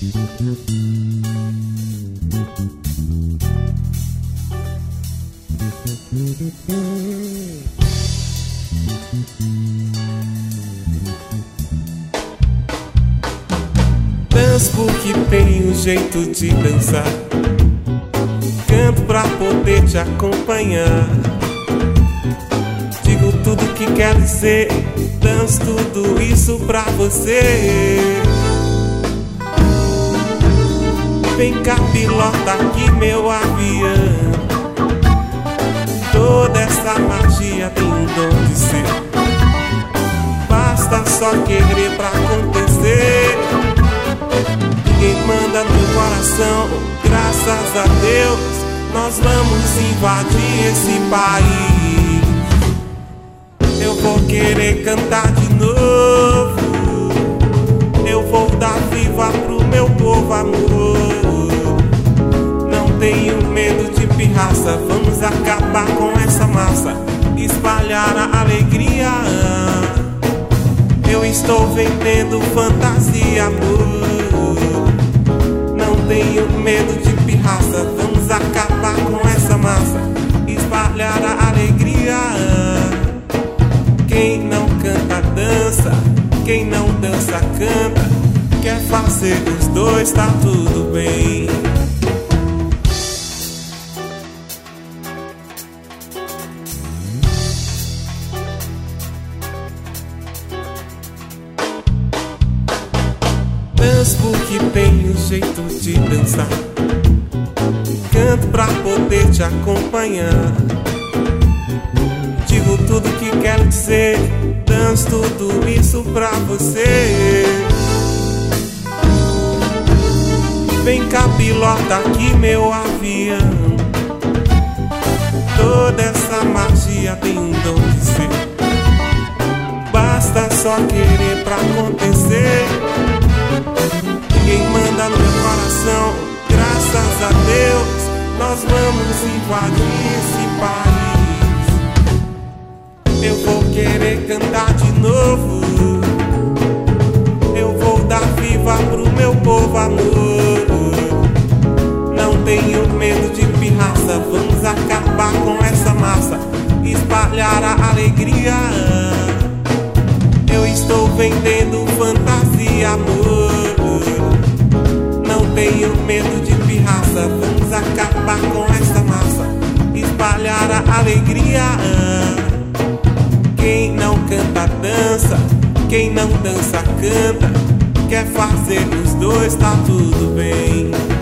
Danço porque tenho jeito de dançar, canto pra poder te acompanhar. Digo tudo que quero dizer, danço tudo isso pra você. Vem cá, pilota aqui meu avião. Toda essa magia tem um dom de ser. Basta só querer pra acontecer. Ninguém manda no coração, graças a Deus. Nós vamos invadir esse país. Eu vou querer cantar de novo. Eu vou dar viva pro meu povo, amor. Não tenho medo de pirraça. Vamos acabar com essa massa, espalhar a alegria. Eu estou vendendo fantasia, amor. Não tenho medo de pirraça. Vamos acabar com essa massa, espalhar a alegria. Quem não canta, dança. Quem não dança, canta. Quer fazer os dois, tá tudo bem. Danço porque tenho jeito de dançar, canto pra poder te acompanhar. Digo tudo que quero dizer, danço tudo isso pra você. Vem cá, pilota aqui meu avião. Toda essa magia tem um dom de ser. Basta só querer pra acontecer. Ninguém manda no meu coração, graças a Deus. Nós vamos invadir esse país. Eu vou querer cantar de novo. Eu vou dar viva pro meu povo, amor. Não tenho medo de pirraça. Vamos acabar com essa massa, espalhar a alegria. Eu estou vendendo fantasia, amor. Não tenho medo de pirraça. Vamos acabar com essa massa, espalhar a alegria. Quem não canta, dança. Quem não dança, canta. Quer fazer os dois, tá tudo bem.